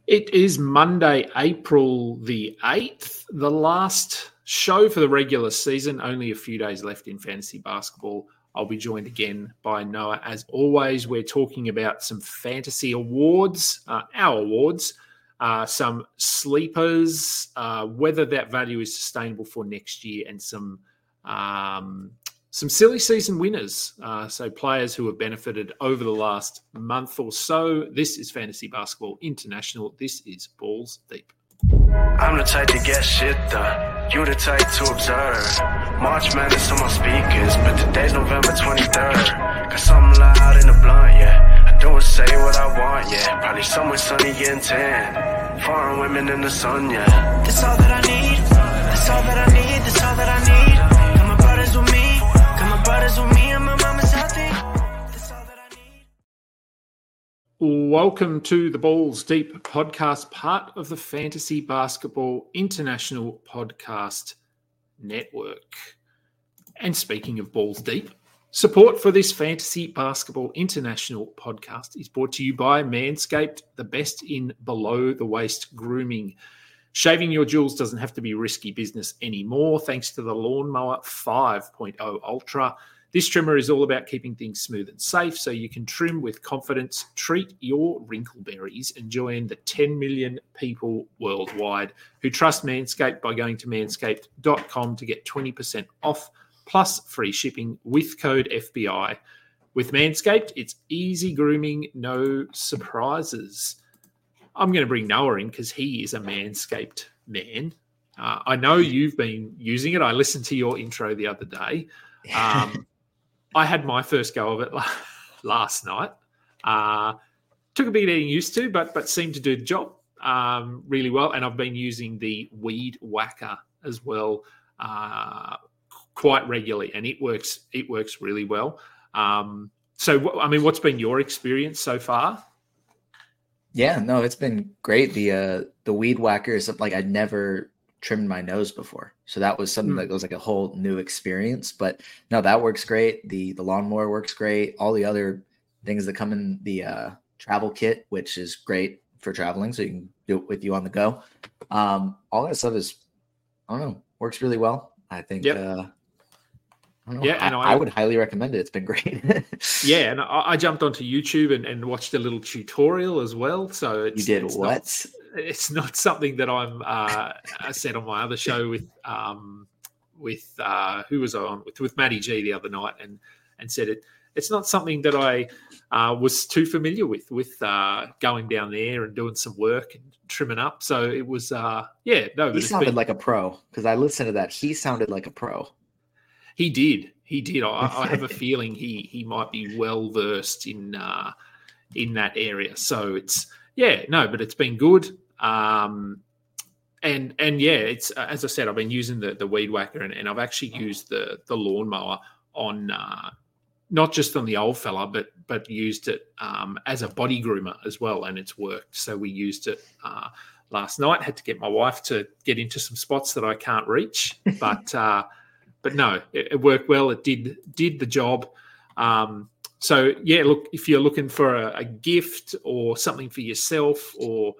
It is Monday, April the 8th, the last show for the regular season. Only a few days left in fantasy basketball. I'll be joined again by Noah. As always, we're talking about some fantasy awards, our awards, some sleepers, whether that value is sustainable for next year, and some silly season winners. So players who have benefited over the last month or so. This is Fantasy Basketball International. This is Balls Deep. I'm the type to get shit done. You the type to observe. March Madness on my speakers, but today's November 23rd. Got something loud in the blunt, yeah. I don't say what I want, yeah. Probably somewhere sunny and tan. Foreign women in the sun, yeah. That's all that I need. That's all that I need. That's all that I need. Got my brothers with me. Got my brothers with me and my mama's healthy. That's all that I need. Welcome to the Balls Deep podcast, part of the Fantasy Basketball International Podcast Network. And speaking of Balls Deep, support for this Fantasy Basketball International podcast is brought to you by Manscaped, the best in below-the-waist grooming. Shaving your jewels doesn't have to be risky business anymore thanks to the Lawnmower 5.0 Ultra. This trimmer is all about keeping things smooth and safe so you can trim with confidence. Treat your wrinkleberries and join the 10 million people worldwide who trust Manscaped by going to manscaped.com to get 20% off plus free shipping with code FBI. With Manscaped, it's easy grooming, no surprises. I'm going to bring Noah in because he is a Manscaped man. I know you've been using it. I listened to your intro the other day. I had my first go of it last night. Took a bit getting used to, but seemed to do the job really well. And I've been using the Weed Whacker as well quite regularly, and it works really well. So, I mean, what's been your experience so far? Yeah, no, it's been great. The Weed Whacker is something like I'd never trimmed my nose before. So that was something that was like a whole new experience. But no, that works great. The lawnmower works great. All the other things that come in the travel kit, which is great for traveling, so you can do it with you on the go. All that stuff is, I don't know, works really well. I think I would highly recommend it. It's been great. Yeah, and I jumped onto YouTube and watched a little tutorial as well. So you did what? It's not something that I said on my other show with who was I on with Matty G the other night, and said it's not something that I was too familiar with going down there and doing some work and trimming up. So it was He sounded like a pro because I listened to that. He sounded like a pro. He did. I have a feeling he might be well versed in that area. So but it's been good. It's as I said, I've been using the Weed Whacker, and I've actually used the lawnmower on not just on the old fella, but used it as a body groomer as well, and it's worked. So we used it last night. Had to get my wife to get into some spots that I can't reach, but no, it worked well. It did the job. So, look, if you're looking for a gift or something for yourself or,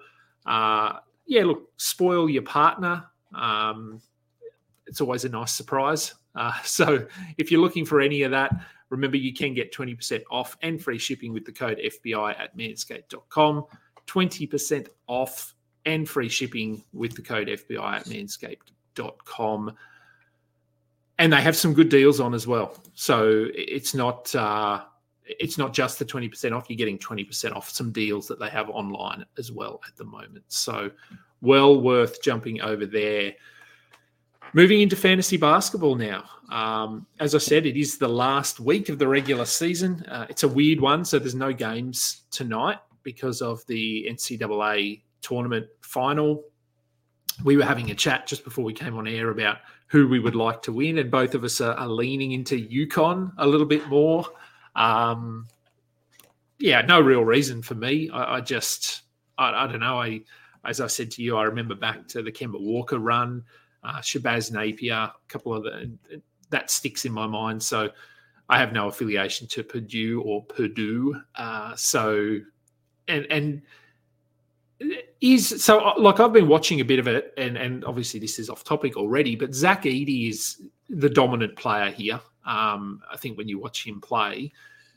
spoil your partner, it's always a nice surprise. So if you're looking for any of that, remember you can get 20% off and free shipping with the code FBI at manscaped.com. 20% off and free shipping with the code FBI at manscaped.com. And they have some good deals on as well. So it's not just the 20% off. You're getting 20% off some deals that they have online as well at the moment. So well worth jumping over there. Moving into fantasy basketball now. As I said, it is the last week of the regular season. It's a weird one, so there's no games tonight because of the NCAA tournament final. We were having a chat just before we came on air about who we would like to win, and both of us are leaning into UConn a little bit more. No real reason for me. I don't know. As I said to you, I remember back to the Kemba Walker run, Shabazz Napier, a couple of that sticks in my mind. So I have no affiliation to Purdue or Purdue. And I've been watching a bit of it, and obviously this is off topic already, but Zach Edey is the dominant player here. I think when you watch him play,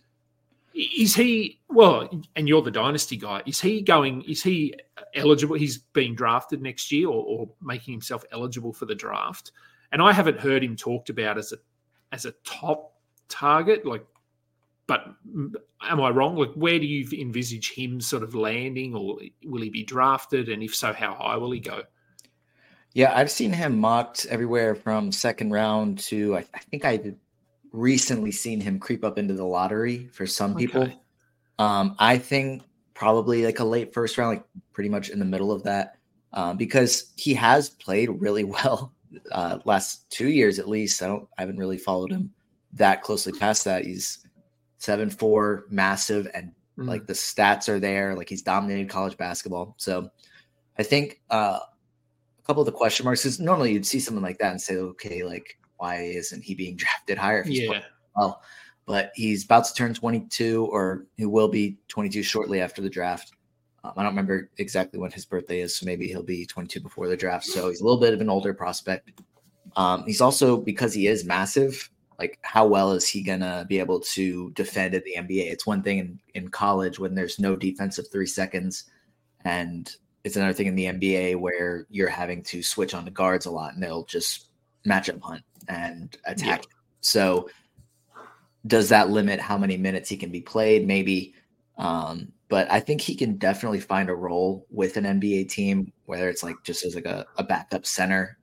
is he, well, and you're the dynasty guy, is he eligible? He's being drafted next year or making himself eligible for the draft. And I haven't heard him talked about as a top target, but am I wrong? Where do you envisage him sort of landing, or will he be drafted? And if so, how high will he go? Yeah, I've seen him mocked everywhere from second round to, I think I've recently seen him creep up into the lottery for some people. Okay. I think probably like a late first round, like pretty much in the middle of that, because he has played really well last 2 years at least. I haven't really followed him that closely past that. He's 7'4", massive, and like the stats are there. Like he's dominated college basketball. So I think a couple of the question marks is normally you'd see someone like that and say, okay, like why isn't he being drafted higher if he's playing well? But he's about to turn 22, or he will be 22 shortly after the draft. I don't remember exactly when his birthday is, so maybe he'll be 22 before the draft. So he's a little bit of an older prospect. He's also, because he is massive, like how well is he going to be able to defend in the NBA? It's one thing in college when there's no defensive 3 seconds, and it's another thing in the NBA where you're having to switch on the guards a lot, and they'll just matchup hunt and attack. Yeah. So does that limit how many minutes he can be played? Maybe. But I think he can definitely find a role with an NBA team, whether it's like just as like a backup center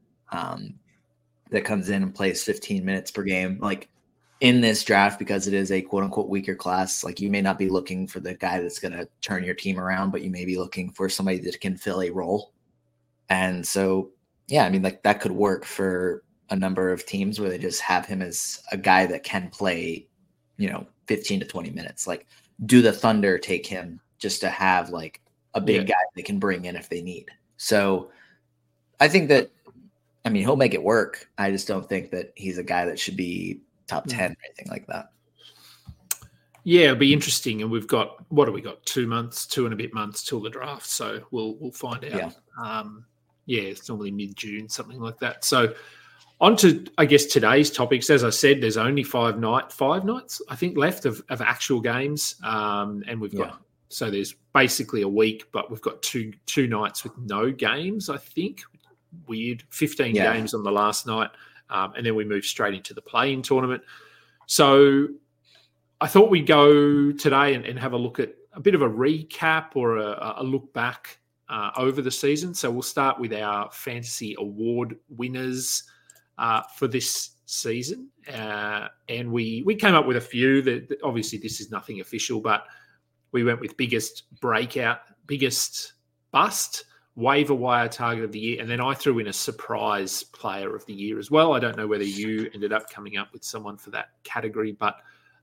that comes in and plays 15 minutes per game. Like in this draft, because it is a quote unquote weaker class, like you may not be looking for the guy that's going to turn your team around, but you may be looking for somebody that can fill a role. And so, yeah, I mean, like that could work for a number of teams where they just have him as a guy that can play, 15 to 20 minutes. Like, do the Thunder take him just to have like a big guy they can bring in if they need? So I think that, he'll make it work. I just don't think that he's a guy that should be top 10 or anything like that. Yeah, it'll be interesting. And we've got, 2 months, 2 and a bit months till the draft. So we'll find out. Yeah. It's normally mid-June, something like that. So on to, I guess, today's topics. As I said, there's only 5 nights, I think, left of actual games. And we've got, so there's basically a week, but we've got two nights with no games, I think. Weird. 15 games on the last night. And then we move straight into the play-in tournament. So I thought we'd go today and have a look at a bit of a recap or a look back over the season. So we'll start with our fantasy award winners for this season. And we came up with a few that obviously this is nothing official, but we went with biggest breakout, biggest bust, waiver wire target of the year. And then I threw in a surprise player of the year as well. I don't know whether you ended up coming up with someone for that category, but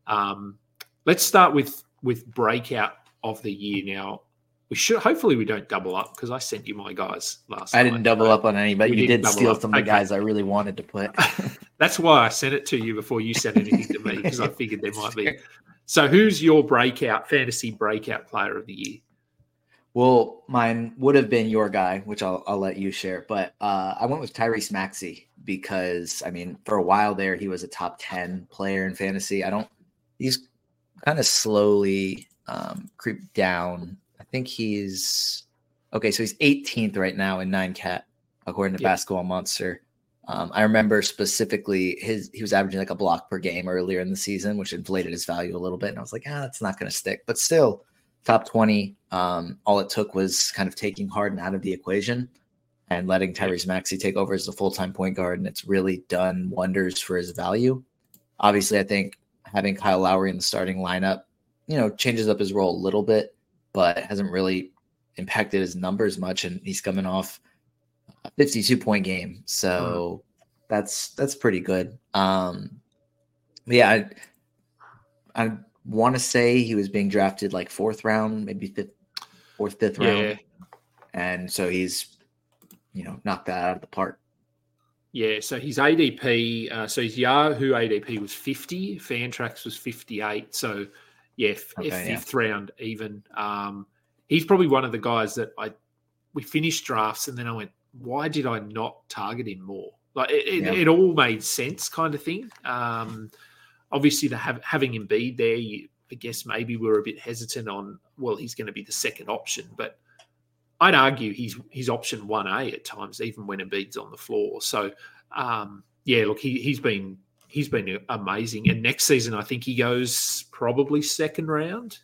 let's start with breakout of the year. Now, hopefully we don't double up, because I sent you my guys last night. I didn't double up on any, but you did steal some of the guys I really wanted to put. That's why I sent it to you before you sent anything to me, because I figured there might be. So who's your fantasy breakout player of the year? Well, mine would have been your guy, which I'll let you share. But I went with Tyrese Maxey because, for a while there, he was a top 10 player in fantasy. He's kind of slowly creeped down. I think he's 18th right now in 9-cat, according to Basketball Monster. I remember specifically he was averaging like a block per game earlier in the season, which inflated his value a little bit. And I was like, that's not going to stick. But still, top 20. All it took was kind of taking Harden out of the equation and letting Tyrese Maxey take over as the full-time point guard. And it's really done wonders for his value. Obviously, I think having Kyle Lowry in the starting lineup, changes up his role a little bit, but hasn't really impacted his numbers much. And he's coming off a 52-point game. So that's pretty good. I want to say he was being drafted like 4th round, maybe 5th round. And so he's, knocked that out of the park. Yeah, so his ADP, so his Yahoo ADP was 50, Fantrax was 58. So, 5th round even. He's probably one of the guys that we finished drafts, and then I went, why did I not target him more? Like it all made sense, kind of thing. Obviously, having Embiid there, I guess maybe we're a bit hesitant on, well, he's going to be the second option, but I'd argue he's option 1A at times, even when Embiid's on the floor. So, look, he's been amazing. And next season, I think he goes probably second round.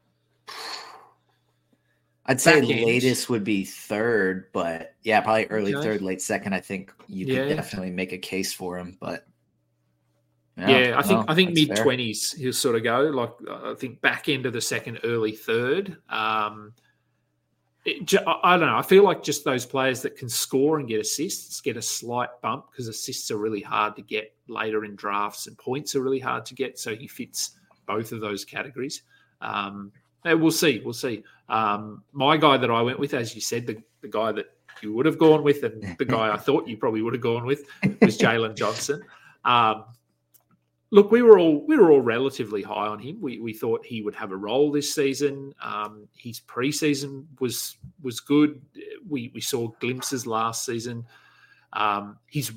I'd say latest would be third, but yeah, probably early third, late second. I think you could definitely make a case for him, but I think mid 20s he'll sort of go. Like I think back end of the second, early third. I don't know. I feel like just those players that can score and get assists get a slight bump, because assists are really hard to get later in drafts and points are really hard to get. So he fits both of those categories. We'll see. My guy that I went with, as you said, the guy that you would have gone with, and the guy I thought you probably would have gone with, was Jalen Johnson. Look, we were all relatively high on him. We thought he would have a role this season. His preseason was good. We saw glimpses last season. His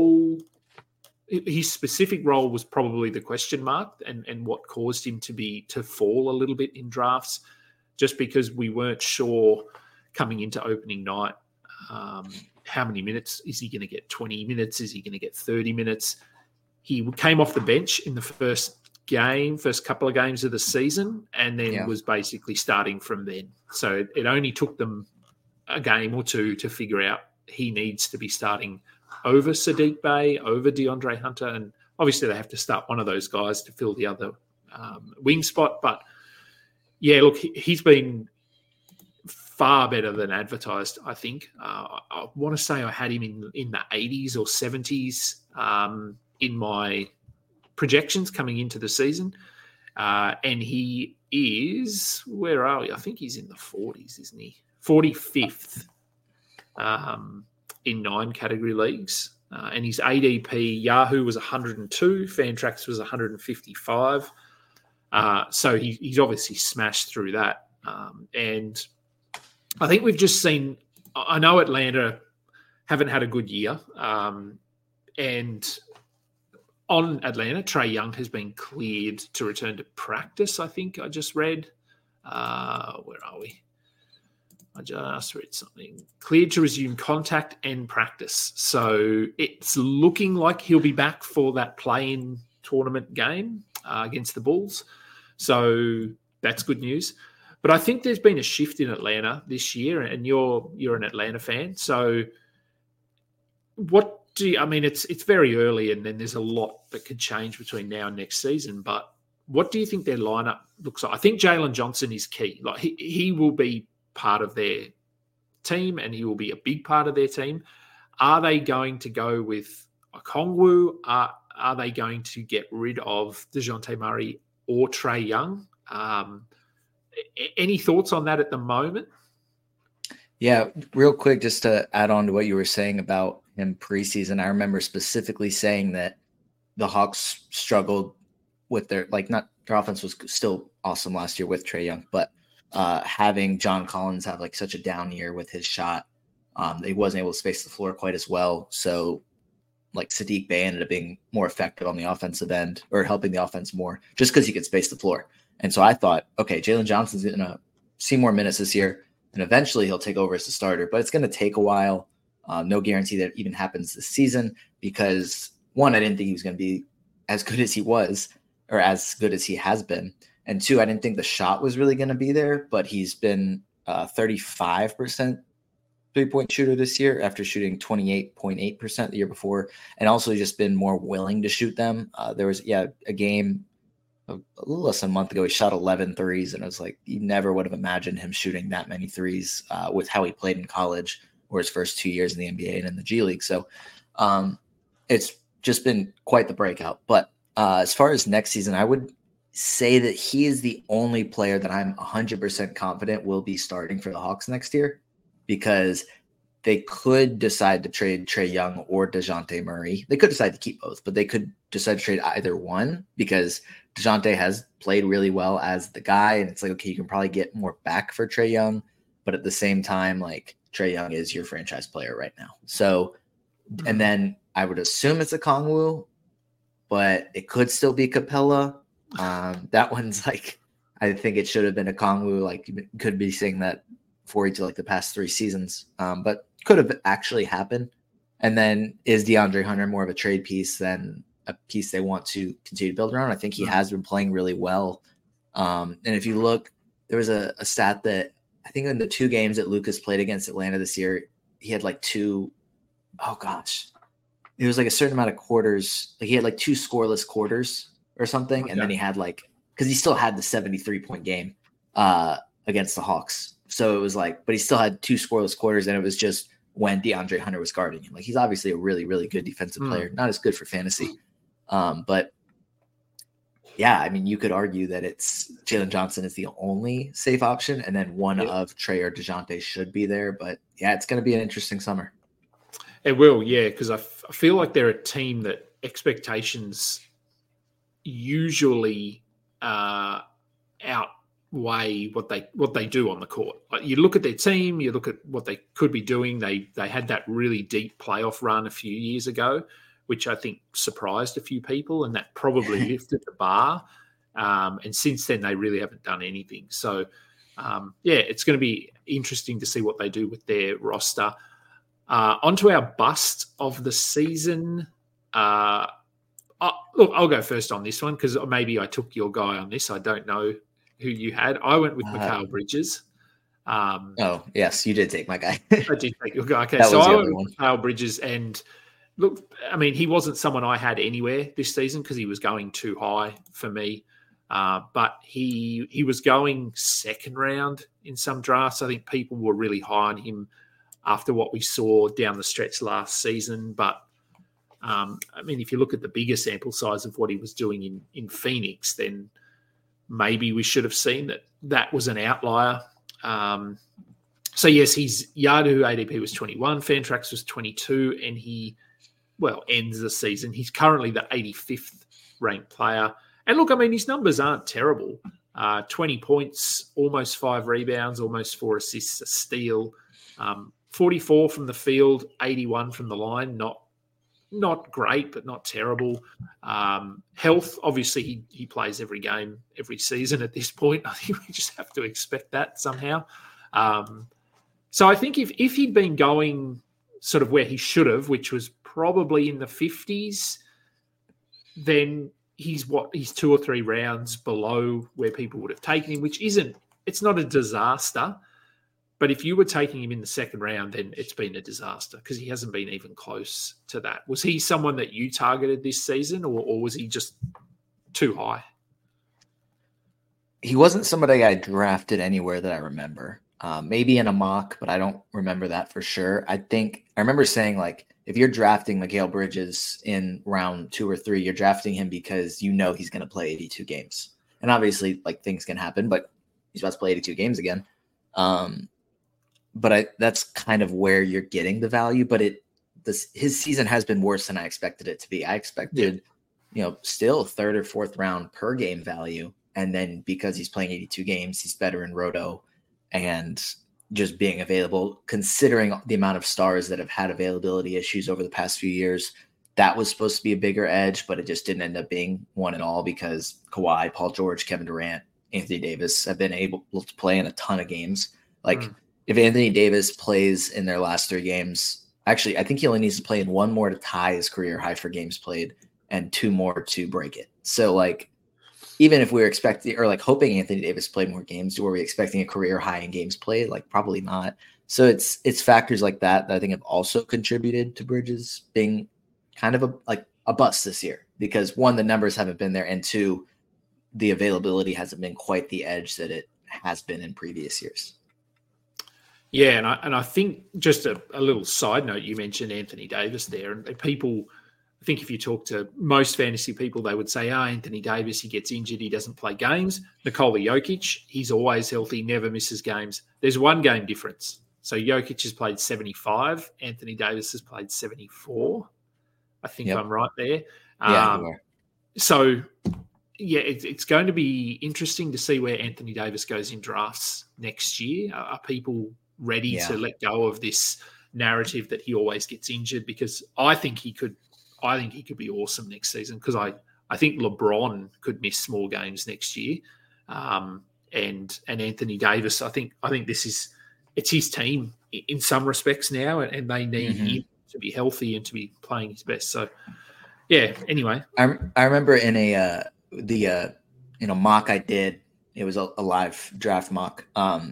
specific role was probably the question mark, and what caused him to fall a little bit in drafts, just because we weren't sure coming into opening night how many minutes. Is he going to get 20 minutes? Is he going to get 30 minutes? He came off the bench in the first couple of games of the season, and then was basically starting from then. So it only took them a game or two to figure out he needs to be starting over Sadiq Bey, over DeAndre Hunter, and obviously they have to start one of those guys to fill the other wing spot. But yeah, look, he's been far better than advertised, I think. I want to say I had him in the 80s or 70s in my projections coming into the season. And he is, where are we? I think he's in the 40s, isn't he? 45th in 9 category leagues. And his ADP, Yahoo was 102, Fantrax was 155. So he's obviously smashed through that. And I think we've just seen, I know Atlanta haven't had a good year. And on Atlanta, Trae Young has been cleared to return to practice, I think I just read. Where are we? I just read something. Cleared to resume contact and practice. So it's looking like he'll be back for that play-in tournament game against the Bulls. So that's good news. But I think there's been a shift in Atlanta this year, and you're an Atlanta fan. So it's very early, and then there's a lot that could change between now and next season. But what do you think their lineup looks like? I think Jalen Johnson is key. Like he will be part of their team, and he will be a big part of their team. Are they going to go with Okongwu? Are they going to get rid of DeJounte Murray or Trae Young? Any thoughts on that at the moment? Yeah, real quick, just to add on to what you were saying about him preseason, I remember specifically saying that the Hawks struggled with their offense was still awesome last year with Trae Young, but having John Collins have such a down year with his shot, he wasn't able to space the floor quite as well. So Sadiq Bey ended up being more effective on the offensive end, or helping the offense more, just because he could space the floor. And so I thought, okay, Jalen Johnson's going to see more minutes this year, and eventually he'll take over as the starter. But it's going to take a while. No guarantee that even happens this season, because one, I didn't think he was going to be as good as he was, or as good as he has been. And two, I didn't think the shot was really going to be there, but he's been 35% three-point shooter this year after shooting 28.8% the year before, and also just been more willing to shoot them. There was, a game a little less than a month ago, he shot 11 threes, and I was like, you never would have imagined him shooting that many threes with how he played in college or his first 2 years in the NBA and in the G League. So it's just been quite the breakout. But as far as next season, I would say that he is the only player that I'm 100% confident will be starting for the Hawks next year, because they could decide to trade Trae Young or DeJounte Murray. They could decide to keep both, but they could decide to trade either one, because DeJounte has played really well as the guy, and it's okay, you can probably get more back for Trae Young. but at the same time, like Trae Young is your franchise player right now. So, and then I would assume it's a Kongwu, but it could still be Capella. That one's like, I think it should have been a Kongwu. Like, you could be saying that for each of like the past 3 seasons, but could have actually happened. And then is DeAndre Hunter more of a trade piece than a piece they want to continue to build around? I think he has been playing really well. And if you look, there was a stat that I think in the 2 games that Lucas played against Atlanta this year, he had like 2. Oh gosh, it was like a certain amount of quarters. Like he had like 2 scoreless quarters or something. Okay. And then he had like, because he still had the 73-point game against the Hawks. So it was like, but he still had 2 scoreless quarters, and it was just when DeAndre Hunter was guarding him. Like he's obviously a really, really good defensive player. Not as good for fantasy. But yeah, I mean, you could argue that it's Jalen Johnson is the only safe option, and then one of Trae or DeJounte should be there. But yeah, it's going to be an interesting summer. It will, yeah, because I feel like they're a team that expectations usually outweigh what they do on the court. Like you look at their team, you look at what they could be doing. They had that really deep playoff run a few years ago, which I think surprised a few people, and that probably lifted the bar. And since then, they really haven't done anything. So, it's going to be interesting to see what they do with their roster. Onto our bust of the season. Look, I'll go first on this one because maybe I took your guy on this. I don't know who you had. I went with Mikal Bridges. Oh, yes, you did take my guy. I did take your guy. Okay, so I went with Mikal Bridges, and look, I mean, he wasn't someone I had anywhere this season because he was going too high for me. But he was going second round in some drafts. I think people were really high on him after what we saw down the stretch last season. But, I mean, if you look at the bigger sample size of what he was doing in Phoenix, then maybe we should have seen that was an outlier. So, yes, his Yahoo ADP was 21, Fantrax was 22, and he ends the season. He's currently the 85th ranked player. And look, I mean, his numbers aren't terrible. 20 points, almost 5 rebounds, almost 4 assists, a steal, 44 from the field, 81 from the line. Not great, but not terrible. Health, obviously, he plays every game, every season at this point. I think we just have to expect that somehow. So I think if he'd been going sort of where he should have, which was probably in the 50s, then he's 2 or 3 rounds below where people would have taken him, it's not a disaster. But if you were taking him in the second round, then it's been a disaster because he hasn't been even close to that. Was he someone that you targeted this season, or was he just too high? He wasn't somebody I drafted anywhere that I remember. Maybe in a mock, but I don't remember that for sure. I remember saying, like, if you're drafting Mikal Bridges in round 2 or 3, you're drafting him because you know he's going to play 82 games. And obviously, like, things can happen, but he's about to play 82 games again. But that's kind of where you're getting the value. But his season has been worse than I expected it to be. I expected, still 3rd or 4th round per game value. And then because he's playing 82 games, he's better in roto and just being available, considering the amount of stars that have had availability issues over the past few years. That was supposed to be a bigger edge, but it just didn't end up being one at all because Kawhi, Paul George, Kevin Durant, Anthony Davis have been able to play in a ton of games. If Anthony Davis plays in their last 3 games, actually, I think he only needs to play in 1 more to tie his career high for games played and 2 more to break it. So, like, even if we were expecting or like hoping Anthony Davis played more games, were we expecting a career high in games played? Like, probably not. So it's factors like that I think have also contributed to Bridges being kind of a bust this year because 1, the numbers haven't been there, and 2, the availability hasn't been quite the edge that it has been in previous years. Yeah, and I think just a little side note, you mentioned Anthony Davis there, and people, I think if you talk to most fantasy people, they would say, Anthony Davis, he gets injured, he doesn't play games. Nikola Jokic, he's always healthy, never misses games. There's 1 game difference. So Jokic has played 75, Anthony Davis has played 74. I think I'm right there. Yeah, you are. So yeah, it's going to be interesting to see where Anthony Davis goes in drafts next year. Are people ready to let go of this narrative that he always gets injured? Because I think he could be awesome next season, because I think LeBron could miss more games next year. And Anthony Davis, I think it's his team in some respects now, and they need him to be healthy and to be playing his best. So yeah, anyway. I remember in the mock I did, it was a live draft mock.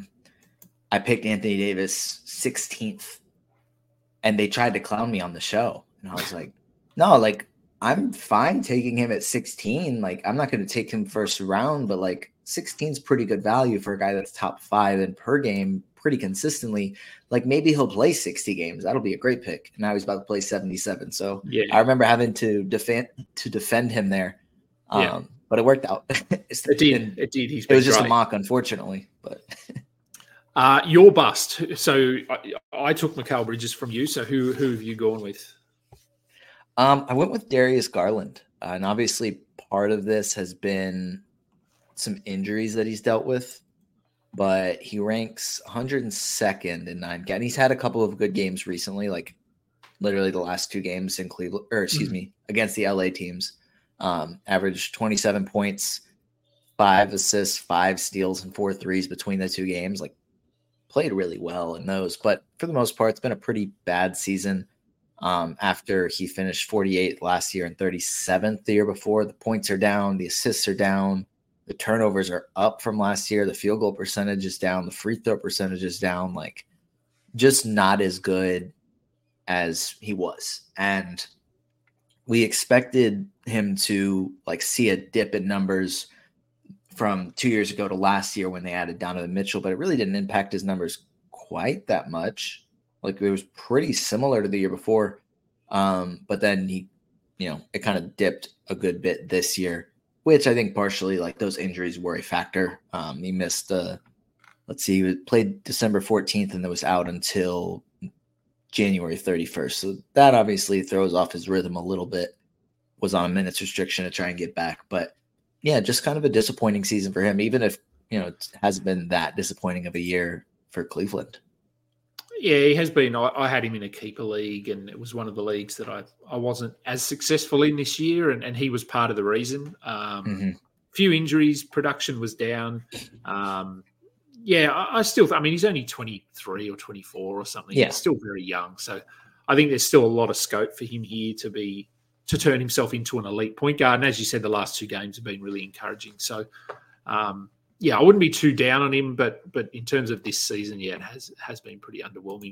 I picked Anthony Davis 16th, and they tried to clown me on the show. And I was like, no, like, I'm fine taking him at 16. Like, I'm not going to take him first round, but like 16 is pretty good value for a guy that's top 5 and per game pretty consistently. Like, maybe he'll play 60 games. That'll be a great pick. And now he's about to play 77. So yeah. I remember having to defend him there. But it worked out. It did. It was just a mock, unfortunately. But your bust. So I took Mikal Bridges from you. So who have you gone with? I went with Darius Garland, and obviously part of this has been some injuries that he's dealt with. But he ranks 102nd in 9K. And he's had a couple of good games recently, like literally the last 2 games in Cleveland, against the LA teams. Averaged 27 points, 5 assists, 5 steals, and 4 threes between the 2 games. Like, played really well in those. But for the most part, it's been a pretty bad season. After he finished 48th last year and 37th the year before, the points are down, the assists are down, the turnovers are up from last year, the field goal percentage is down, the free throw percentage is down. Like, just not as good as he was. And we expected him to like see a dip in numbers from 2 years ago to last year when they added Donovan Mitchell, but it really didn't impact his numbers quite that much. Like, it was pretty similar to the year before. But then he, it kind of dipped a good bit this year, which I think partially like those injuries were a factor. He missed he played December 14th and then was out until January 31st. So that obviously throws off his rhythm a little bit. Was on a minutes restriction to try and get back. But yeah, just kind of a disappointing season for him, even if, it hasn't been that disappointing of a year for Cleveland. Yeah, he has been. I had him in a keeper league, and it was one of the leagues that I wasn't as successful in this year, and he was part of the reason. Few injuries, production was down. I still, he's only 23 or 24 or something. Yeah. He's still very young. So I think there's still a lot of scope for him here to turn himself into an elite point guard. And as you said, the last 2 games have been really encouraging. So, I wouldn't be too down on him, but in terms of this season, it has been pretty underwhelming.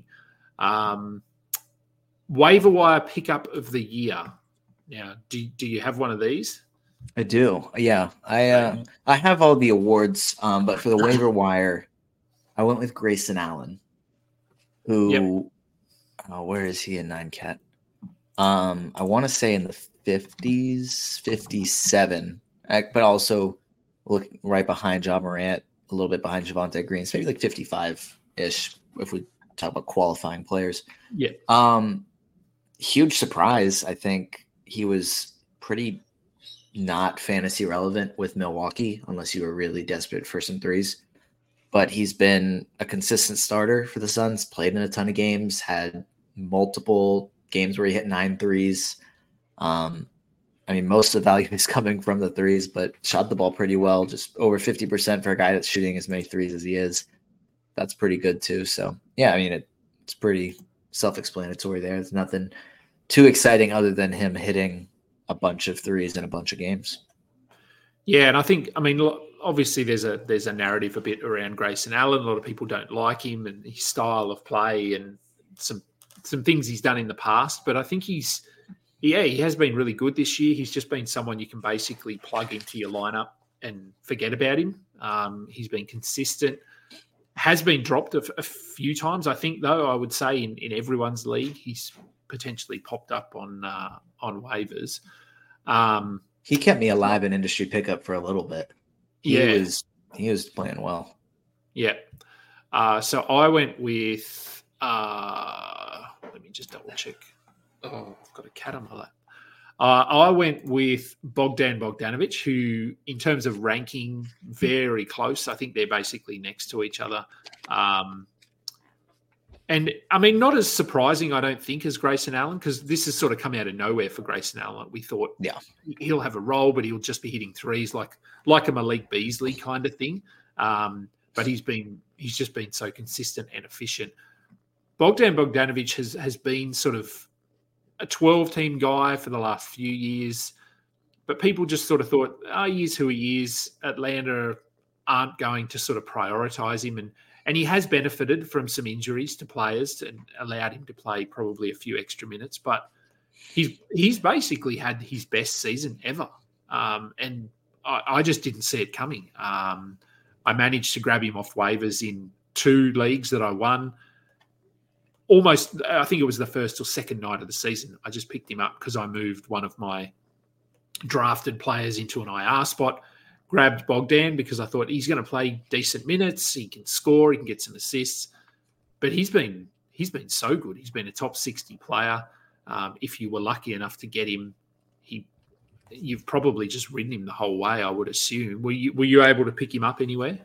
Waiver wire pickup of the year. Now, do you have one of these? I do. Yeah, I have all the awards, but for the waiver wire, I went with Grayson Allen, who, where is he in 9Cat? I want to say in the 50s, 57, but also look right behind Ja Morant, a little bit behind Javonte Green, so maybe like 55-ish if we talk about qualifying players. Yeah. Huge surprise. I think he was pretty not fantasy relevant with Milwaukee, unless you were really desperate for some threes. But he's been a consistent starter for the Suns, played in a ton of games, had multiple games where he hit 9 threes. Most of the value is coming from the threes, but shot the ball pretty well, just over 50% for a guy that's shooting as many threes as he is. That's pretty good too. So, yeah, it's pretty self-explanatory there. There's nothing too exciting other than him hitting a bunch of threes in a bunch of games. Yeah, and I think, obviously there's a narrative a bit around Grayson Allen. A lot of people don't like him and his style of play and some things he's done in the past, but I think he has been really good this year. He's just been someone you can basically plug into your lineup and forget about him. He's been consistent, has been dropped a few times. I think, though, I would say in everyone's league, he's potentially popped up on waivers. He kept me alive in industry pickup for a little bit. He was playing well. Yeah. So I went with let me just double check. Oh, I've got a cat on my I went with Bogdan Bogdanovic, who, in terms of ranking, very close. I think they're basically next to each other. And, I mean, not as surprising, I don't think, as Grayson Allen, because this has sort of come out of nowhere for Grayson Allen. We thought he'll have a role, but he'll just be hitting threes like a Malik Beasley kind of thing. But he's just been so consistent and efficient. Bogdan Bogdanovic has been sort of a 12-team guy for the last few years, but people just sort of thought, he is who he is. Atlanta aren't going to sort of prioritize him, and he has benefited from some injuries to players and allowed him to play probably a few extra minutes, but he's basically had his best season ever. And I just didn't see it coming. I managed to grab him off waivers in 2 leagues that I won. Almost, I think it was the first or second night of the season. I just picked him up because I moved one of my drafted players into an IR spot, grabbed Bogdan because I thought he's going to play decent minutes. He can score, he can get some assists, but he's been so good. He's been a top 60 player. If you were lucky enough to get him, you've probably just ridden him the whole way, I would assume. Were you able to pick him up anywhere?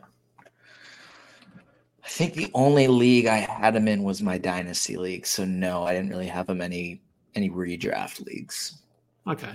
I think the only league I had him in was my Dynasty League. So no, I didn't really have him any redraft leagues. Okay.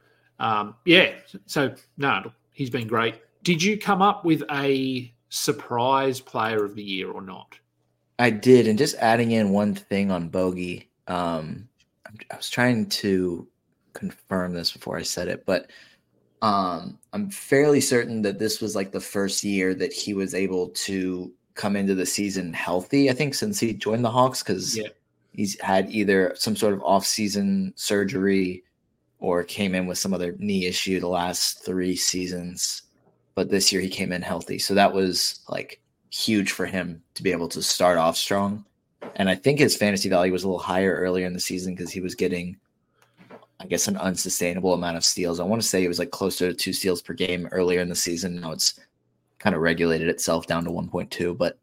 So no, he's been great. Did you come up with a surprise player of the year or not? I did. And just adding in one thing on Bogey, I was trying to confirm this before I said it, but I'm fairly certain that this was like the first year that he was able to come into the season healthy, I think, since he joined the Hawks, because he's had either some sort of off-season surgery or came in with some other knee issue the last 3 seasons. But this year he came in healthy. So that was like huge for him to be able to start off strong. And I think his fantasy value was a little higher earlier in the season because he was getting, I guess, an unsustainable amount of steals. I want to say it was like closer to 2 steals per game earlier in the season. Now it's kind of regulated itself down to 1.2. But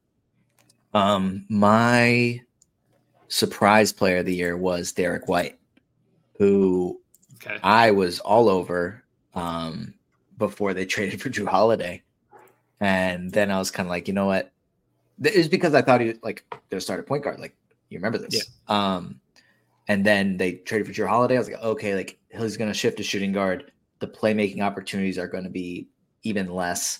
my surprise player of the year was Derek White, who I was all over before they traded for Jrue Holiday. And then I was kind of like, you know what? It's because I thought he was like their starter point guard. Like, you remember this. Yeah. And then they traded for Jrue Holiday. I was like, okay, like he's going to shift to shooting guard. The playmaking opportunities are going to be even less.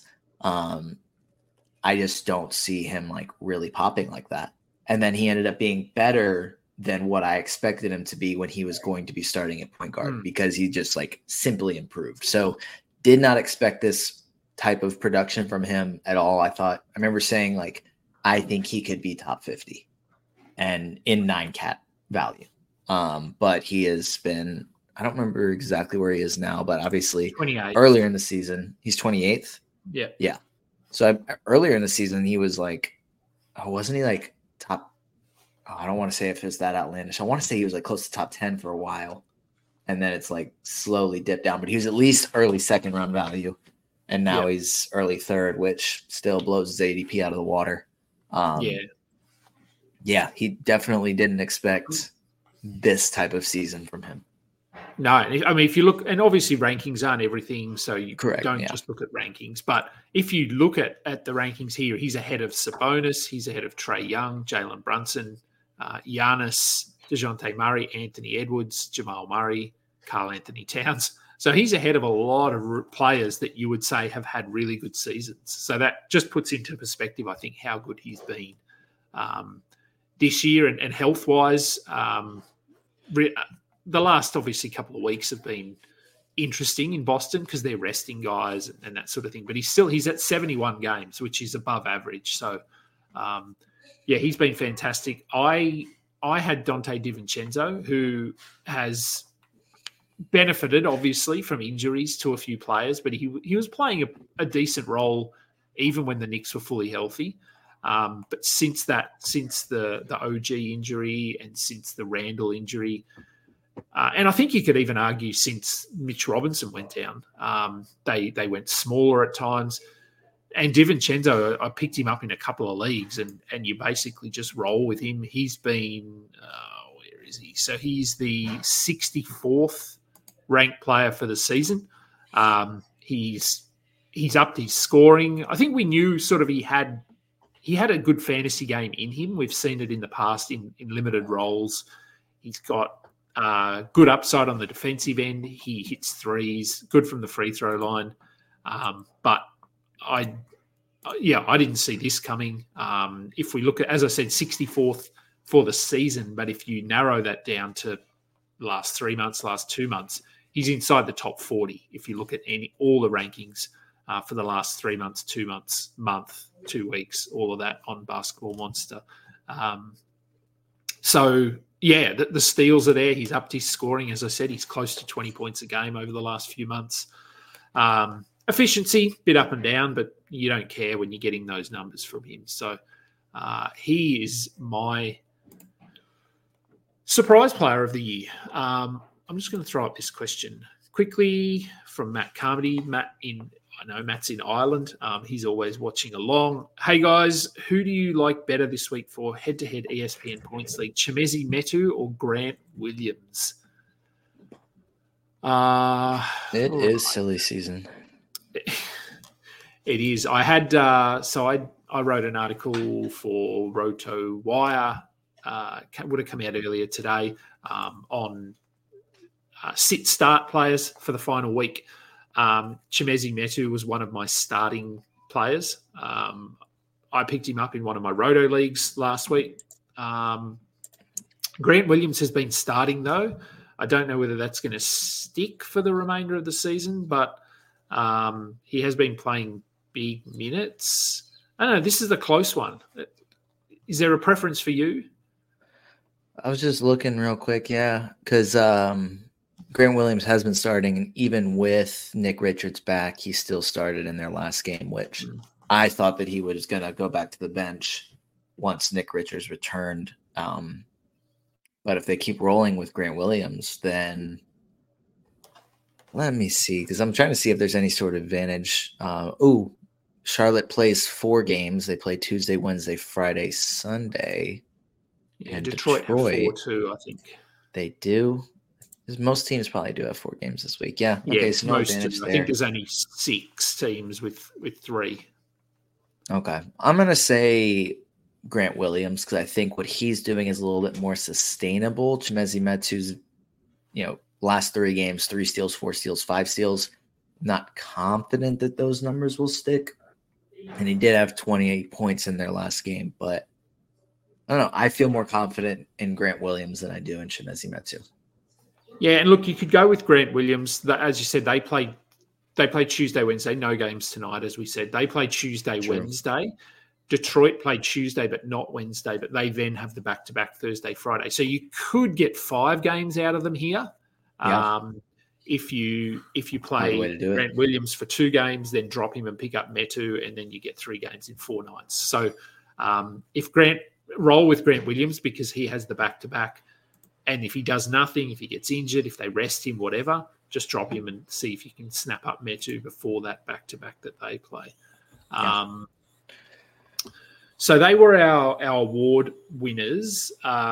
I just don't see him like really popping like that. And then he ended up being better than what I expected him to be when he was going to be starting at point guard because he just like simply improved. So did not expect this type of production from him at all. I remember saying like, I think he could be top 50 and in 9-cat value. But he has been, I don't remember exactly where he is now, but obviously 28. Earlier in the season, he's 28th. Yeah. Yeah. So earlier in the season, he was like, wasn't he like top? I don't want to say if it's that outlandish. I want to say he was like close to top 10 for a while. And then it's like slowly dipped down, but he was at least early 2nd round value. And now he's early 3rd, which still blows his ADP out of the water. Yeah, he definitely didn't expect this type of season from him. No, I mean, if you look, and obviously rankings aren't everything, so you don't just look at rankings. But if you look at the rankings here, he's ahead of Sabonis, he's ahead of Trae Young, Jalen Brunson, Giannis, DeJounte Murray, Anthony Edwards, Jamal Murray, Karl Anthony Towns. So he's ahead of a lot of players that you would say have had really good seasons. So that just puts into perspective, I think, how good he's been this year. And health-wise, the last, obviously, couple of weeks have been interesting in Boston because they're resting guys and that sort of thing. But he's at 71 games, which is above average. So, he's been fantastic. I had Dante DiVincenzo, who has benefited, obviously, from injuries to a few players, but he was playing a decent role even when the Knicks were fully healthy. But since the OG injury and since the Randall injury, and I think you could even argue since Mitch Robinson went down, they went smaller at times. And DiVincenzo, I picked him up in a couple of leagues, and you basically just roll with him. He's been, where is he? So he's the 64th ranked player for the season. He's upped his scoring. I think we knew sort of he had a good fantasy game in him. We've seen it in the past in limited roles. He's got good upside on the defensive end. He hits threes, good from the free throw line. But I didn't see this coming. If we look at, as I said, 64th for the season, but if you narrow that down to last 3 months, last 2 months, he's inside the top 40. If you look at all the rankings for the last 3 months, 2 months, month, 2 weeks, all of that on Basketball Monster. The steals are there. He's upped his scoring. As I said, he's close to 20 points a game over the last few months. Efficiency, bit up and down, but you don't care when you're getting those numbers from him. So he is my surprise player of the year. I'm just going to throw up this question quickly from Matt Carmody. I know Matt's in Ireland. He's always watching along. Hey, guys, who do you like better this week for head-to-head ESPN Points League, Chimezie Metu or Grant Williams? It is silly season. It is. I had I wrote an article for Roto Wire. Would have come out earlier today on sit-start players for the final week. Chimezie Metu was one of my starting players. I picked him up in one of my Roto leagues last week. Grant Williams has been starting, though. I don't know whether that's going to stick for the remainder of the season, but he has been playing big minutes. I don't know. This is a close one. Is there a preference for you? I was just looking real quick, because Grant Williams has been starting, and even with Nick Richards back, he still started in their last game, which I thought that he was going to go back to the bench once Nick Richards returned. But if they keep rolling with Grant Williams, then let me see, because I'm trying to see if there's any sort of advantage. Charlotte plays 4 games. They play Tuesday, Wednesday, Friday, Sunday. Yeah, Detroit have 4 too, I think. They do. Most teams probably do have 4 games this week. Yeah. Yeah, okay, so no most advantage do. there. I think there's only 6 teams with 3. Okay. I'm going to say Grant Williams because I think what he's doing is a little bit more sustainable. Chimezie Metu's, last 3 games, 3 steals, 4 steals, 5 steals. Not confident that those numbers will stick. And he did have 28 points in their last game, but I don't know. I feel more confident in Grant Williams than I do in Chimezie Metu. Yeah, and look, you could go with Grant Williams. As you said, they played Tuesday, Wednesday. No games tonight, as we said. They played Tuesday, True. Wednesday. Detroit played Tuesday, but not Wednesday. But they then have the back-to-back Thursday, Friday. So you could get 5 games out of them here. Yeah. If you play Grant Williams for 2 games, then drop him and pick up Metu, and then you get 3 games in 4 nights. So roll with Grant Williams because he has the back-to-back. And if he does nothing, if he gets injured, if they rest him, whatever, just drop him and see if you can snap up Metu before that back-to-back that they play. Yeah. So they were our award winners.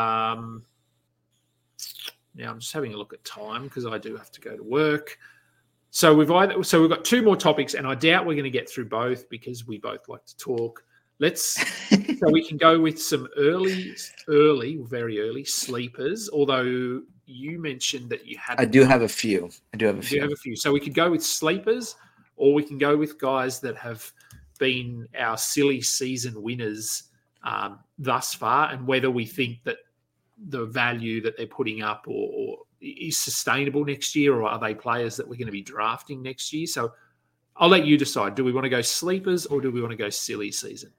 Now I'm just having a look at time because I do have to go to work. So we've got 2 more topics, and I doubt we're going to get through both because we both like to talk. So we can go with some very early sleepers, although you mentioned that you had... I do have a few. So we could go with sleepers, or we can go with guys that have been our silly season winners thus far, and whether we think that the value that they're putting up or is sustainable next year, or are they players that we're going to be drafting next year? So I'll let you decide. Do we want to go sleepers or do we want to go silly season?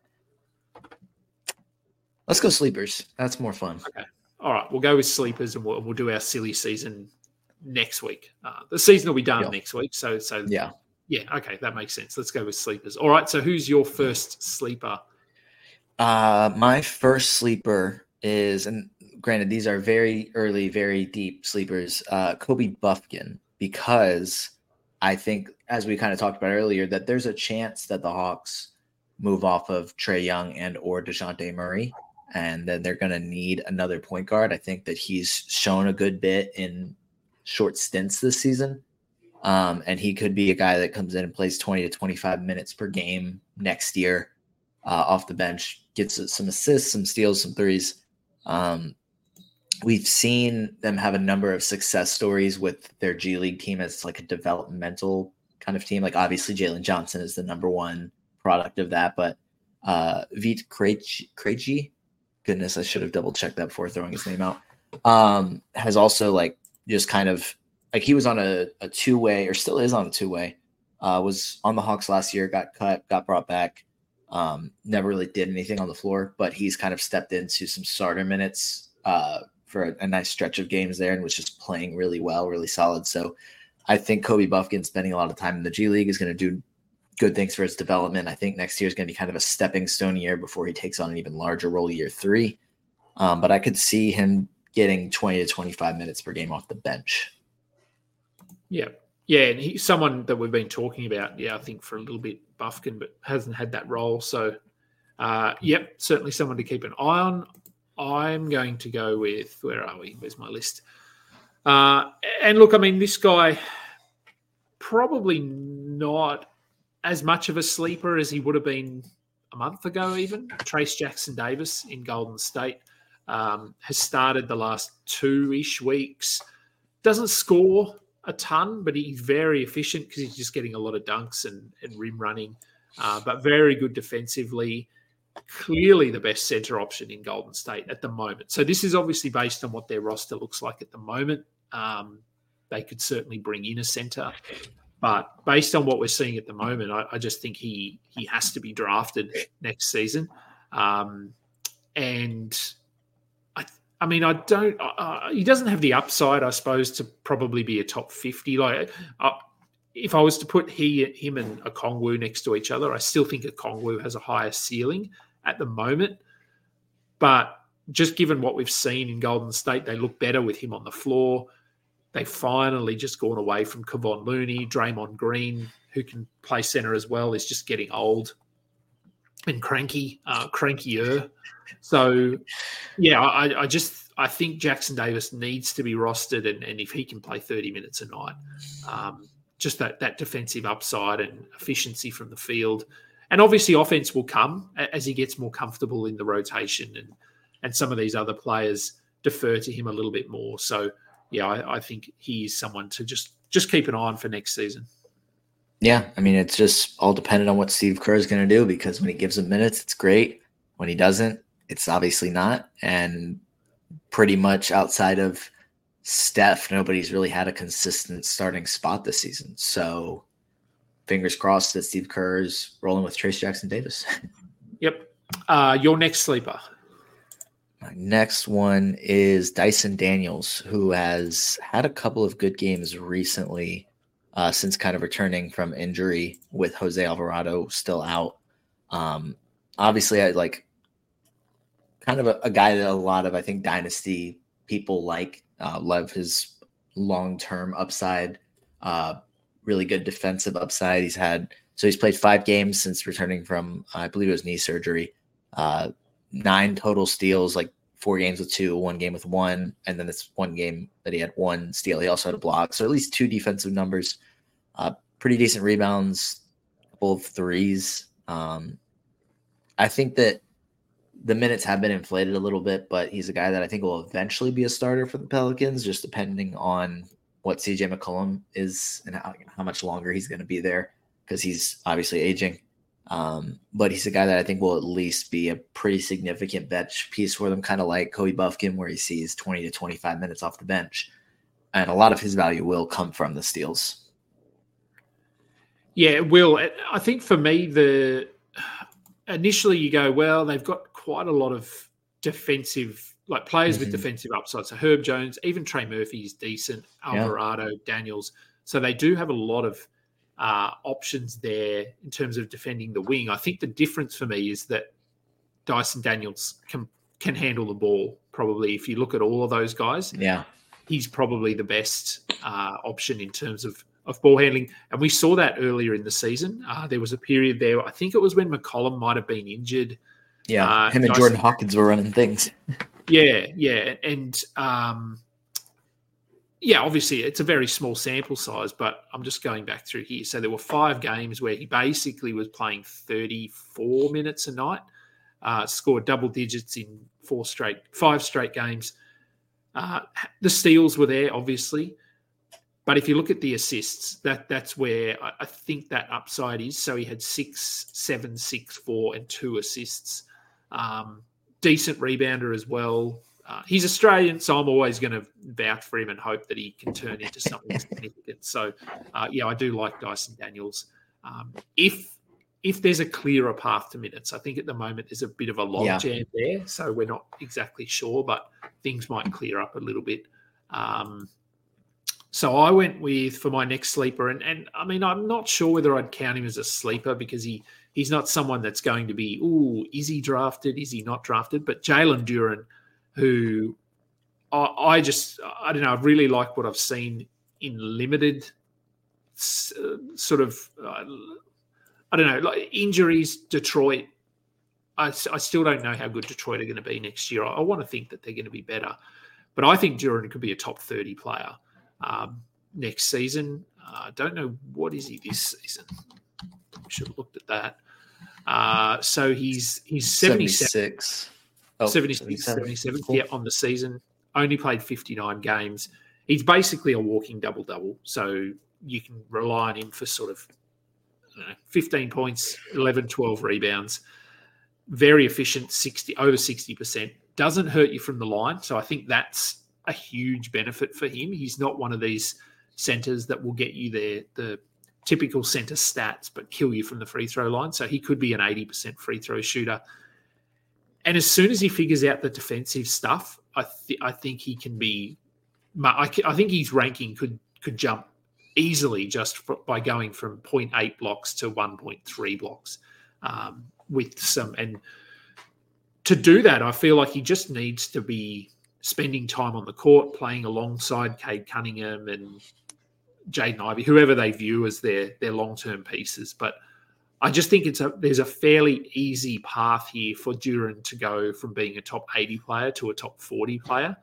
Let's go sleepers. That's more fun. Okay. All right. We'll go with sleepers and we'll do our silly season next week. The season will be done next week. So yeah. Yeah. Okay. That makes sense. Let's go with sleepers. All right. So who's your first sleeper? My first sleeper is, and granted, these are very early, very deep sleepers, Kobe Buffkin, because I think, as we kind of talked about earlier, that there's a chance that the Hawks move off of Trae Young and or DeJounte Murray, and then they're going to need another point guard. I think that he's shown a good bit in short stints this season. And he could be a guy that comes in and plays 20 to 25 minutes per game next year off the bench, gets some assists, some steals, some threes. We've seen them have a number of success stories with their G League team as like a developmental kind of team. Like obviously Jalen Johnson is the number one product of that, but Vít Krejci, goodness, I should have double checked that before throwing his name out, has also like just kind of like he was on a two-way or still is on a two-way, was on the Hawks last year, got cut, got brought back, never really did anything on the floor, but he's kind of stepped into some starter minutes for a nice stretch of games there and was just playing really well, really solid. So I think Kobe Buffkin spending a lot of time in the G League is going to do good things for his development. I think next year is going to be kind of a stepping stone year before he takes on an even larger role year 3. But I could see him getting 20 to 25 minutes per game off the bench. Yeah. Yeah, and he's someone that we've been talking about, I think for a little bit, Buffkin, but hasn't had that role. So, certainly someone to keep an eye on. I'm going to go with, where are we? Where's my list? And look, I mean, this guy probably not as much of a sleeper as he would have been a month ago even. Trayce Jackson-Davis in Golden State has started the last 2-ish weeks. Doesn't score a ton, but he's very efficient because he's just getting a lot of dunks and rim running, but very good defensively. Clearly the best center option in Golden State at the moment. So this is obviously based on what their roster looks like at the moment. They could certainly bring in a center, but based on what we're seeing at the moment, I just think he has to be drafted next season. And I mean, I don't. He doesn't have the upside, I suppose, to probably be a top 50. Like, if I was to put him and Okongwu next to each other, I still think Okongwu has a higher ceiling at the moment. But just given what we've seen in Golden State, they look better with him on the floor. They've finally just gone away from Kevon Looney. Draymond Green, who can play center as well, is just getting old and crankier. So, I think Jackson-Davis needs to be rostered, and if he can play 30 minutes a night, just that defensive upside and efficiency from the field. And obviously offense will come as he gets more comfortable in the rotation and some of these other players defer to him a little bit more. So, I think he's someone to just keep an eye on for next season. Yeah, I mean, it's just all dependent on what Steve Kerr is going to do, because when he gives him minutes, it's great. When he doesn't, it's obviously not. And pretty much outside of Steph, nobody's really had a consistent starting spot this season. So fingers crossed that Steve Kerr is rolling with Trayce Jackson-Davis. Yep. Your next sleeper. My next one is Dyson Daniels, who has had a couple of good games recently since kind of returning from injury with Jose Alvarado still out. Obviously, I like kind of a guy that a lot of, I think, dynasty people love his long-term upside, really good defensive upside. He's played 5 games since returning from, I believe it was knee surgery, 9 total steals, like 4 games with 2, 1 game with 1, and then this 1 game that he had 1 steal. He also had a block, so at least 2 defensive numbers, pretty decent rebounds, a couple of threes. I think that the minutes have been inflated a little bit, but he's a guy that I think will eventually be a starter for the Pelicans, just depending on what CJ McCollum is and how much longer he's going to be there, because he's obviously aging. But he's a guy that I think will at least be a pretty significant bench piece for them, kind of like Kobe Buffkin, where he sees 20 to 25 minutes off the bench. And a lot of his value will come from the steals. Yeah, it will. I think for me, initially you go, well, they've got quite a lot of defensive, like players with defensive upside. So Herb Jones, even Trey Murphy is decent, Alvarado, Daniels. So they do have a lot of options there in terms of defending the wing. I think the difference for me is that Dyson Daniels can handle the ball. Probably, if you look at all of those guys, he's probably the best option in terms of ball handling. And we saw that earlier in the season. There was a period there, I think it was when McCollum might have been injured. Yeah, him and Jordan Hawkins were running things. Yeah. And, yeah, obviously it's a very small sample size, but I'm just going back through here. So there were 5 games where he basically was playing 34 minutes a night, scored double digits in 5 straight games. The steals were there, obviously. But if you look at the assists, that's where I think that upside is. So he had 6, 7, 6, 4, and 2 assists. Decent rebounder as well. He's Australian, so I'm always going to vouch for him and hope that he can turn into something significant. So, yeah, I do like Dyson Daniels. If there's a clearer path to minutes, I think at the moment there's a bit of a logjam there, so we're not exactly sure, but things might clear up a little bit. So I went with, for my next sleeper, and I mean, I'm not sure whether I'd count him as a sleeper because he's not someone that's going to be, is he drafted? Is he not drafted? But Jalen Duren, who I don't know, I really like what I've seen in limited sort of, I don't know, like injuries, Detroit. I still don't know how good Detroit are going to be next year. I want to think that they're going to be better. But I think Duren could be a top 30 player next season. I don't know, what is he this season? We should have looked at that. So he's 76. 77, cool. Yeah, on the season. Only played 59 games. He's basically a walking double-double. So you can rely on him for sort of 15 points, 11, 12 rebounds. Very efficient, over 60%. Doesn't hurt you from the line. So I think that's a huge benefit for him. He's not one of these centers that will get you the typical center stats but kill you from the free throw line. So he could be an 80% free throw shooter. And as soon as he figures out the defensive stuff, I think he can be. I think his ranking could jump easily just by going from 0.8 blocks to 1.3 blocks with some. And to do that, I feel like he just needs to be spending time on the court, playing alongside Cade Cunningham and Jaden Ivey, whoever they view as their long-term pieces. But I just think there's a fairly easy path here for Duren to go from being a top 80 player to a top 40 player.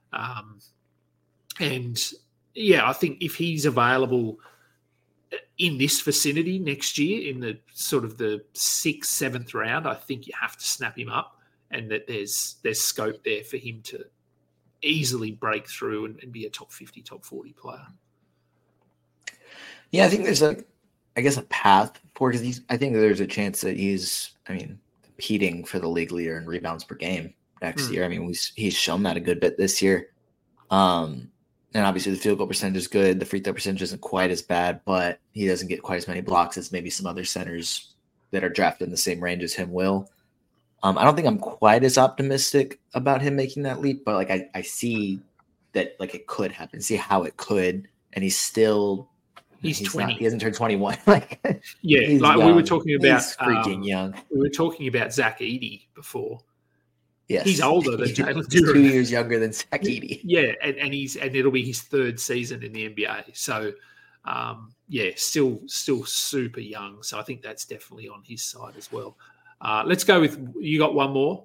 And yeah, I think if he's available in this vicinity next year, in the sort of the 6th, 7th round, I think you have to snap him up, and that there's scope there for him to easily break through and be a top 50, top 40 player. Yeah, I think there's a path for, because I think there's a chance that he's competing for the league leader in rebounds per game next year. I mean, he's shown that a good bit this year. And obviously the field goal percentage is good. The free throw percentage isn't quite as bad, but he doesn't get quite as many blocks as maybe some other centers that are drafted in the same range as him will. I don't think I'm quite as optimistic about him making that leap, but I see that it could happen. See how it could, and he's 20. He hasn't turned 21. Yeah, young. We were talking about he's freaking young. We were talking about Zach Edey before. Yes, he's older than Jalen Duren. He's 2 years younger than Zach Edey. Yeah, and it'll be his 3rd season in the NBA. So, still super young. So I think that's definitely on his side as well. Let's go with, you got one more?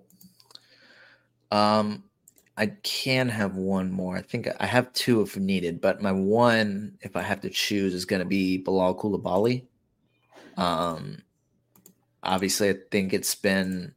I can have one more. I think I have 2 if needed, but my one, if I have to choose, is going to be Bilal Coulibaly. Obviously, I think he's been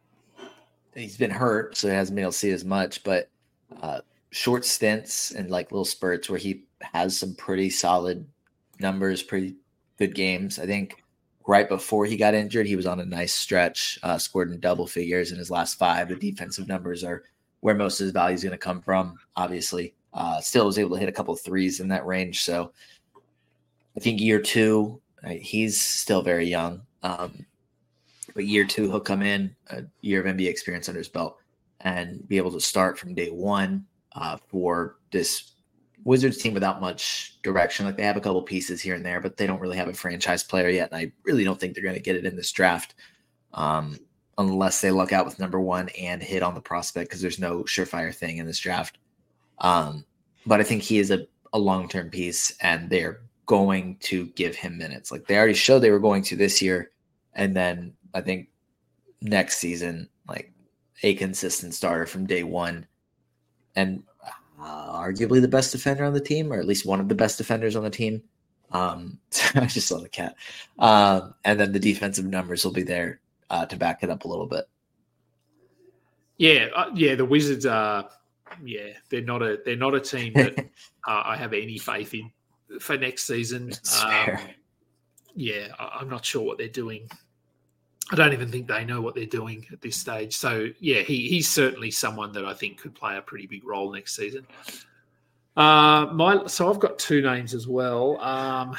hurt, so he hasn't been able to see as much, but short stints and little spurts where he has some pretty solid numbers, pretty good games. I think right before he got injured, he was on a nice stretch, scored in double figures in his last 5. The defensive numbers are where most of his value is going to come from, obviously. Still was able to hit a couple of threes in that range. So I think year 2, he's still very young. But year 2, he'll come in, a year of NBA experience under his belt, and be able to start from day 1 for this Wizards team without much direction. They have a couple pieces here and there, but they don't really have a franchise player yet. And I really don't think they're going to get it in this draft. Unless they luck out with number 1 and hit on the prospect, because there's no surefire thing in this draft. But I think he is a long-term piece, and they're going to give him minutes. They already showed they were going to this year, and then I think next season, a consistent starter from day 1. And arguably the best defender on the team, or at least one of the best defenders on the team. I just saw the cat. And then the defensive numbers will be there to back it up a little bit. Yeah, the Wizards are. Yeah, they're not a team that I have any faith in for next season. I'm not sure what they're doing. I don't even think they know what they're doing at this stage. So, yeah, he's certainly someone that I think could play a pretty big role next season. So I've got two names as well. I'm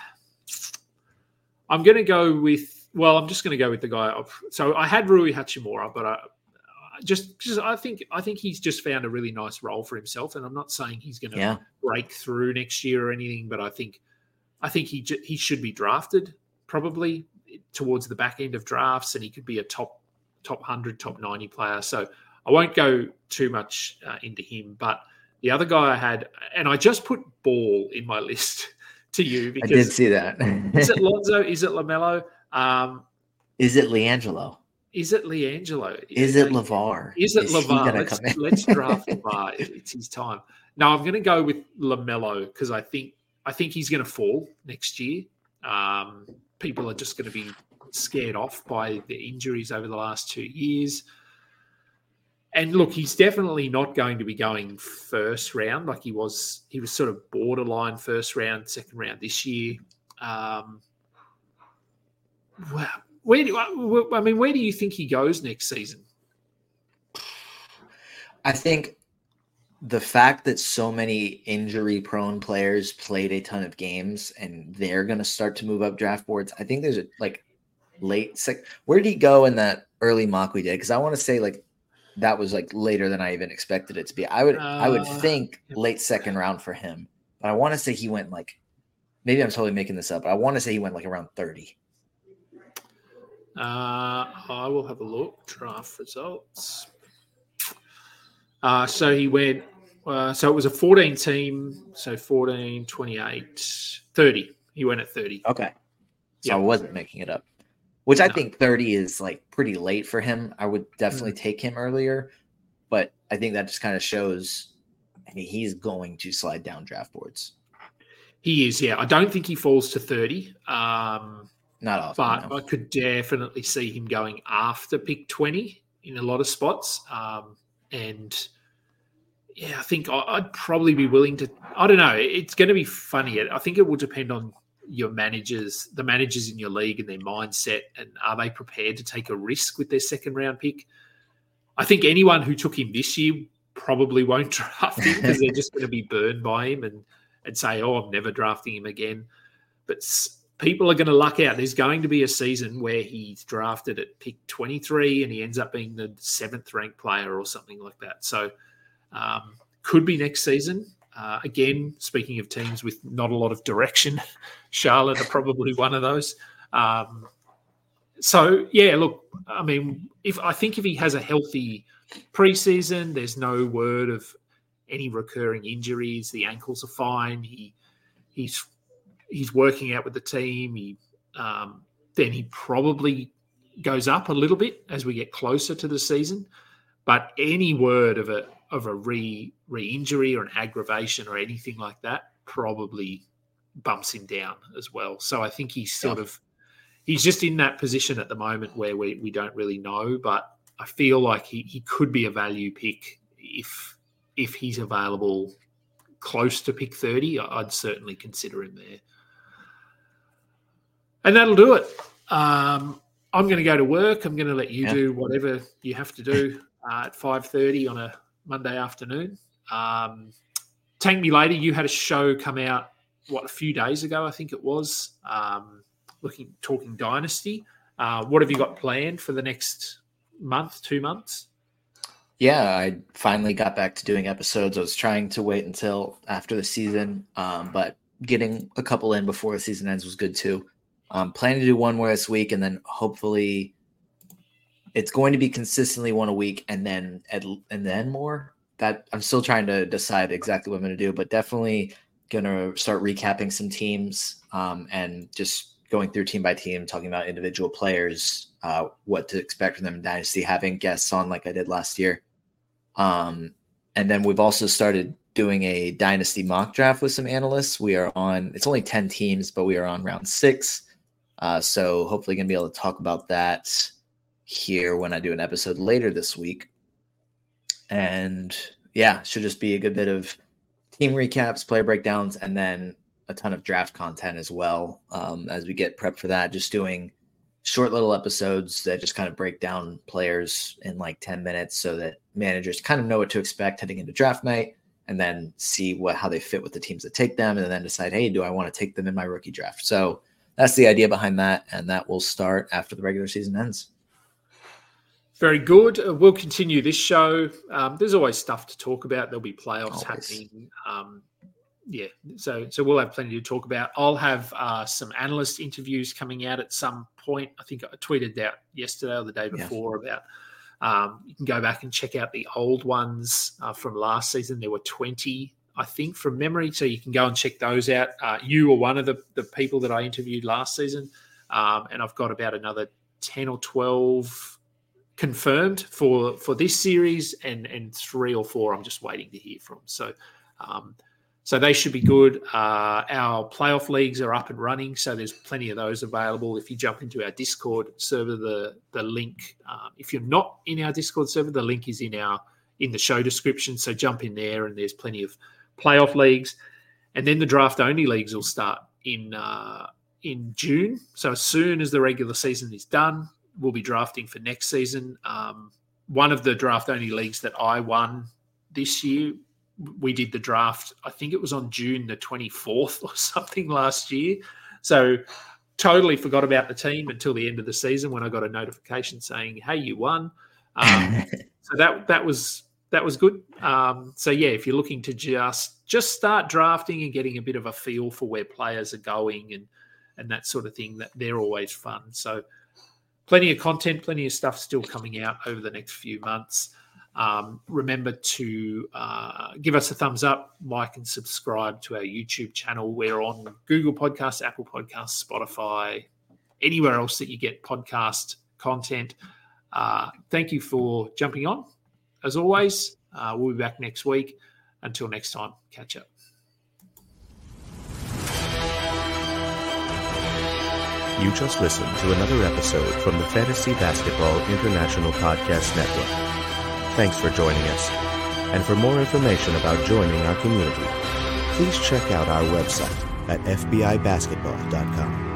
going to go with – well, I'm just going to go with the guy. So I had Rui Hachimura, but I think he's just found a really nice role for himself, and I'm not saying he's going to break through next year or anything, but I think he should be drafted probably towards the back end of drafts, and he could be a top 100, top 90 player. So I won't go too much into him. But the other guy I had, and I just put Ball in my list to you because I did see that. Is it Lonzo? Is it LaMelo? Is it LiAngelo? Is it LiAngelo? Is it LeVar? Is it LeVar? Let's draft LeVar. It's his time. No, I'm going to go with LaMelo because I think he's going to fall next year. People are just going to be scared off by the injuries over the last 2 years. And look, he's definitely not going to be going first round like he was. He was sort of borderline first round, second round this year. Where do you think he goes next season? I think the fact that so many injury-prone players played a ton of games and they're going to start to move up draft boards, I think there's a late where did he go in that early mock we did? Because I want to say that was later than I even expected it to be. I would think late second round for him, but I want to say he went maybe I'm totally making this up, but I want to say he went around 30. I will have a look. Draft results. So he went, so it was a 14 team, so 14, 28, 30. He went at 30. Okay. So I wasn't making it up, which I think 30 is pretty late for him. I would definitely take him earlier, but I think that just kind of shows he's going to slide down draft boards. He is, yeah. I don't think he falls to 30. Not often, but no. I could definitely see him going after pick 20 in a lot of spots. And yeah, I think I'd probably be willing to, I don't know. It's going to be funny. I think it will depend on your managers, the managers in your league and their mindset. And are they prepared to take a risk with their second round pick? I think anyone who took him this year probably won't draft him because they're just going to be burned by him and say, oh, I'm never drafting him again. But people are going to luck out. There's going to be a season where he's drafted at pick 23 and he ends up being the 7th ranked player or something like that. So could be next season. Again, speaking of teams with not a lot of direction, Charlotte are probably one of those. So, yeah, look, I mean, if he has a healthy preseason, there's no word of any recurring injuries. The ankles are fine. He's working out with the team. Then he probably goes up a little bit as we get closer to the season. But any word of a re-injury or an aggravation or anything like that probably bumps him down as well. So I think he's he's just in that position at the moment where we don't really know. But I feel like he could be a value pick if he's available close to pick 30. I'd certainly consider him there. And that'll do it. I'm going to go to work. I'm going to let you do whatever you have to do at 5:30 on a Monday afternoon. Tank Me Later, you had a show come out, a few days ago, I think it was, talking Dynasty. What have you got planned for the next month, 2 months? Yeah, I finally got back to doing episodes. I was trying to wait until after the season, but getting a couple in before the season ends was good too. Planning to do one more this week, and then hopefully it's going to be consistently one a week, and then more. That I'm still trying to decide exactly what I'm going to do, but definitely going to start recapping some teams and just going through team by team, talking about individual players, what to expect from them in Dynasty, having guests on like I did last year. And then we've also started doing a dynasty mock draft with some analysts. It's only 10 teams, but we are on round 6. So hopefully going to be able to talk about that here when I do an episode later this week. And yeah, should just be a good bit of team recaps, player breakdowns, and then a ton of draft content as well. As we get prepped for that, just doing short little episodes that just kind of break down players in like 10 minutes so that managers kind of know what to expect heading into draft night, and then see how they fit with the teams that take them, and then decide, hey, do I want to take them in my rookie draft? So that's the idea behind that, and that will start after the regular season ends. Very good. We'll continue this show. There's always stuff to talk about. There'll be playoffs happening. So we'll have plenty to talk about. I'll have some analyst interviews coming out at some point. I think I tweeted out yesterday or the day before about you can go back and check out the old ones from last season. There were 20, I think, from memory. So you can go and check those out. You were one of the people that I interviewed last season. And I've got about another 10 or 12 confirmed for this series, and 3 or 4 I'm just waiting to hear from. So they should be good. Our playoff leagues are up and running, so there's plenty of those available. If you jump into our Discord server, the link, if you're not in our Discord server, the link is in the show description. So jump in there, and there's plenty of playoff leagues. And then the draft only leagues will start in June. So as soon as the regular season is done, we'll be drafting for next season. One of the draft only leagues that I won this year, we did the draft, I think it was on June the 24th or something last year. So totally forgot about the team until the end of the season when I got a notification saying, hey, you won. So that was good. So yeah, if you're looking to just start drafting and getting a bit of a feel for where players are going and that sort of thing, that they're always fun. So plenty of content, plenty of stuff still coming out over the next few months. Remember to give us a thumbs up, like and subscribe to our YouTube channel. We're on Google Podcasts, Apple Podcasts, Spotify, anywhere else that you get podcast content. Thank you for jumping on. As always, we'll be back next week. Until next time, catch up. You just listened to another episode from the Fantasy Basketball International Podcast Network. Thanks for joining us. And for more information about joining our community, please check out our website at fbibasketball.com.